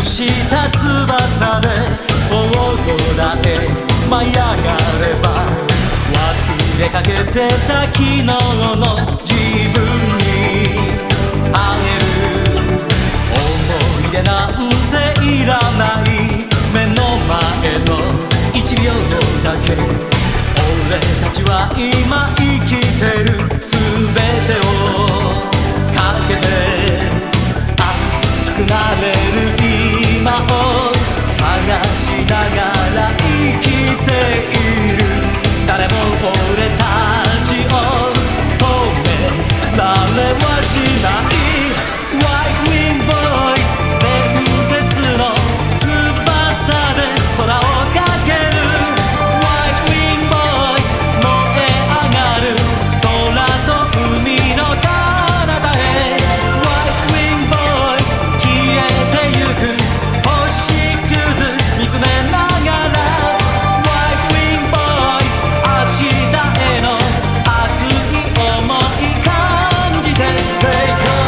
した翼で大空へ舞い上がれば、忘れかけてた昨日の自分に会える。思い出なんていらない、目の前の1秒だけ。俺たちは今生きてる、全てをかけて熱くなれる今を探しながら生きている。誰も俺たちを止められはしない。 White Wing Boys 伝説の翼で空をかける。 White Wing Boys 燃え上がる空と海の彼方へ。 White Wing Boys 消えてゆく星屑見つめながら。 White Wing Boys 明日への熱い想い感じて Take on。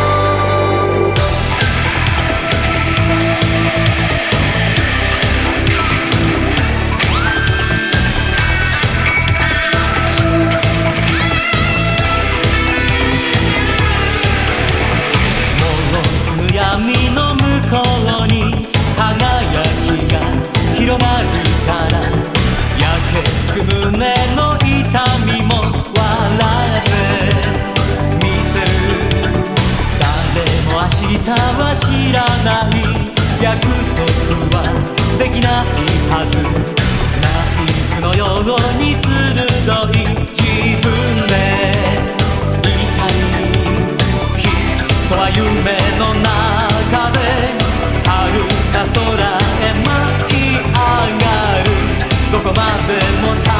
闇の向こうに輝きが広がるから、焼けつく胸の痛みも笑ってみせる。誰も明日は知らない、約束はできないはず。ナイフのように鋭い自分でいたい。きっとは夢の中で遥か空へ舞い上がる。どこまでも